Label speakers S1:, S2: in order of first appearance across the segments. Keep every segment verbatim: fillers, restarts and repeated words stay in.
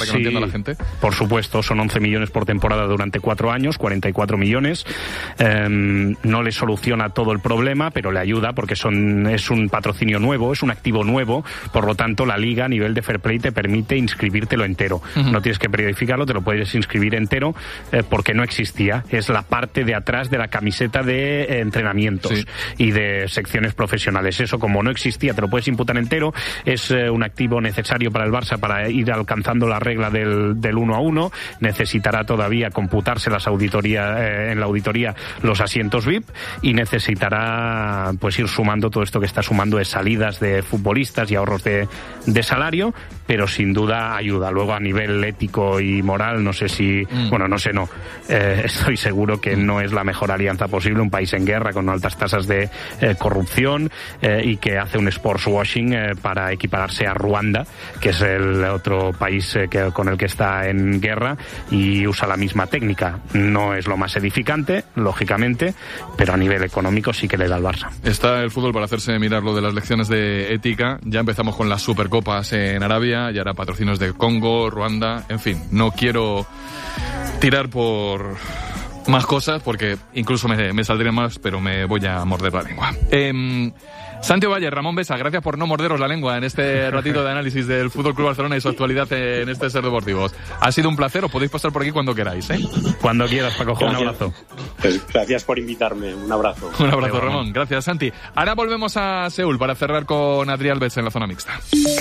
S1: para que
S2: sí,
S1: lo entienda la gente.
S2: Por supuesto, son once millones por temporada durante cuatro años, cuarenta y cuatro millones. Eh, no le soluciona todo el problema, pero le ayuda porque son es un patrocinio nuevo, es un activo nuevo, por lo tanto la liga a nivel de fair play te permite inscribírtelo entero. Uh-huh. No tienes que periodificarlo, te lo puedes inscribir entero eh, porque no existía. Es la parte de atrás de la camiseta de eh, entrenamientos sí. y de secciones profesionales. Eso, como no existía, te lo puedes imputar entero. Es eh, un activo necesario para el Barça para ir alcanzando la regla del, del uno a uno. Necesitará todavía computarse las auditorías eh, en la auditoría los asientos V I P y necesitará pues ir sumando todo esto que está sumando de salidas de futbolistas y ahorros de, de salario, pero sin duda ayuda. Luego a nivel ético y moral no sé si, mm. bueno no sé no, eh, estoy seguro que no es la mejor alianza posible, un país en guerra con altas tasas de eh, corrupción eh, y que hace un sports washing eh, para equipararse a Ruanda, que es el otro país eh, que, con el que está en guerra y usa la misma técnica. No es lo más edificante, lógicamente, pero a nivel económico sí que le da al Barça.
S1: Está el fútbol para hacerse mirar lo de las lecciones de ética. Ya empezamos con las Supercopas en Arabia y ahora patrocinios de Congo, Ruanda, en fin, no quiero tirar por más cosas porque incluso me, me saldría más, pero me voy a morder la lengua. Eh, Santiago Valle, Ramón Besa, gracias por no morderos la lengua en este ratito de análisis del F C Barcelona y su actualidad en este Ser Deportivos. Ha sido un placer, os podéis pasar por aquí cuando queráis, ¿eh?
S2: Cuando quieras, Paco, un abrazo.
S3: Pues gracias por invitarme, un abrazo.
S1: Un abrazo, Ramón. Gracias, Santi. Ahora volvemos a Seúl para cerrar con Adri Alves en la zona mixta.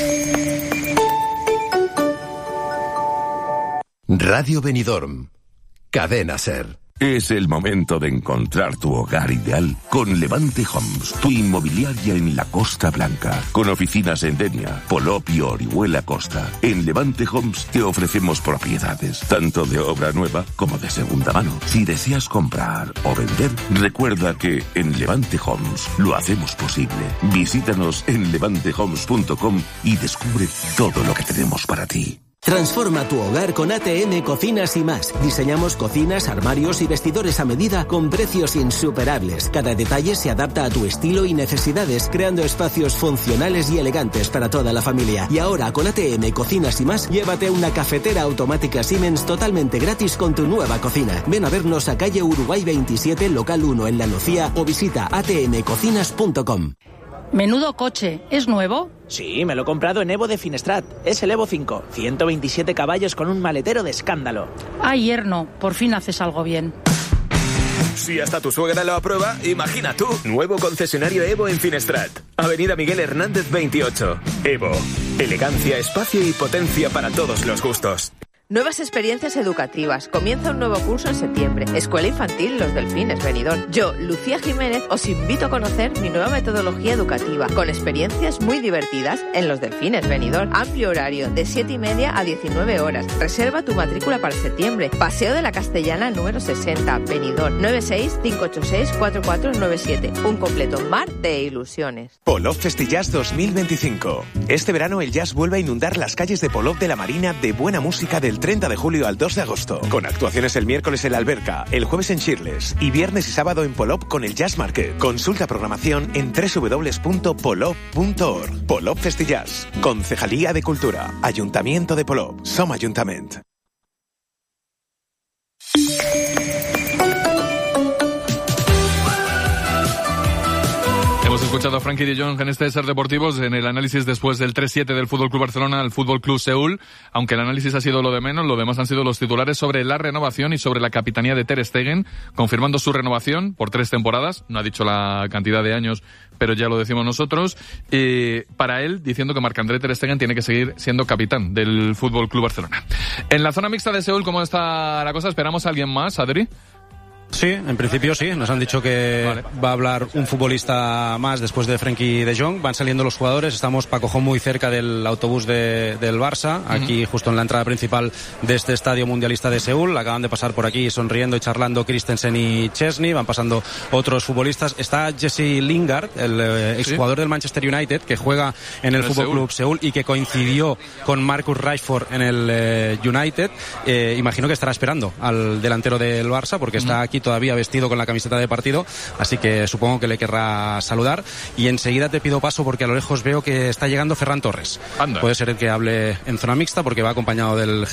S4: Radio Benidorm, Cadena Ser.
S5: Es el momento de encontrar tu hogar ideal con Levante Homes, tu inmobiliaria en la Costa Blanca, con oficinas en Denia, Polop y Orihuela Costa. En Levante Homes te ofrecemos propiedades, tanto de obra nueva como de segunda mano. Si deseas comprar o vender, recuerda que en Levante Homes lo hacemos posible. Visítanos en levante homes punto com y descubre todo lo que tenemos para ti.
S6: Transforma tu hogar con A T M Cocinas y Más. Diseñamos cocinas, armarios y vestidores a medida con precios insuperables. Cada detalle se adapta a tu estilo y necesidades, creando espacios funcionales y elegantes para toda la familia. Y ahora con A T M Cocinas y Más, llévate una cafetera automática Siemens totalmente gratis con tu nueva cocina. Ven a vernos a calle Uruguay veintisiete, local uno en La Nucía o visita a t m cocinas punto com.
S7: Menudo coche, ¿es nuevo?
S8: Sí, me lo he comprado en Evo de Finestrat. Es el Evo cinco, ciento veintisiete caballos con un maletero de escándalo.
S7: Ay, yerno, por fin haces algo bien.
S9: Si hasta tu suegra lo aprueba, imagina tú. Nuevo concesionario Evo en Finestrat. Avenida Miguel Hernández veintiocho. Evo. Elegancia, espacio y potencia para todos los gustos.
S10: Nuevas experiencias educativas. Comienza un nuevo curso en septiembre. Escuela Infantil Los Delfines, Benidorm. Yo, Lucía Jiménez, os invito a conocer mi nueva metodología educativa, con experiencias muy divertidas en Los Delfines, Benidorm. Amplio horario, de siete y media a diecinueve horas. Reserva tu matrícula para septiembre. Paseo de la Castellana número sesenta, Benidorm. nueve seis cinco ocho seis cuatro cuatro nueve siete. Un completo mar de ilusiones.
S11: Polop Festillas dos mil veinticinco. Este verano el jazz vuelve a inundar las calles de Polop de la Marina de buena música del treinta de julio al dos de agosto, con actuaciones el miércoles en la Alberca, el jueves en Shirles y viernes y sábado en Polop con el Jazz Market. Consulta programación en doble u doble u doble u punto polop punto org. Polop Festillas, Concejalía de Cultura, Ayuntamiento de Polop, Som Ayuntament.
S1: Hemos escuchado a Frankie de Jong en este Ser Deportivos en el análisis después del tres siete del F C Barcelona al F C Seúl. Aunque el análisis ha sido lo de menos, lo demás han sido los titulares sobre la renovación y sobre la capitanía de Ter Stegen, confirmando su renovación por tres temporadas. No ha dicho la cantidad de años, pero ya lo decimos nosotros. Eh, para él, diciendo que Marc-André Ter Stegen tiene que seguir siendo capitán del F C Barcelona. En la zona mixta de Seúl, ¿cómo está la cosa? ¿Esperamos a alguien más, Adri?
S12: Sí, en principio sí. Nos han dicho que vale. va a hablar un futbolista más después de Frenkie de Jong. Van saliendo los jugadores. Estamos, Paco, muy cerca del autobús de, del Barça, aquí uh-huh. justo en la entrada principal de este estadio mundialista de Seúl. Acaban de pasar por aquí sonriendo y charlando Christensen y Chesney. Van pasando otros futbolistas. Está Jesse Lingard, el eh, exjugador ¿Sí? del Manchester United, que juega en el Fútbol Club Seúl y que coincidió con Marcus Rashford en el eh, United. Eh, imagino que estará esperando al delantero del Barça porque uh-huh. está aquí todavía vestido con la camiseta de partido, así que supongo que le querrá saludar. Y enseguida te pido paso porque a lo lejos veo que está llegando Ferran Torres.
S1: Anda.
S12: Puede ser el que hable en zona mixta porque va acompañado del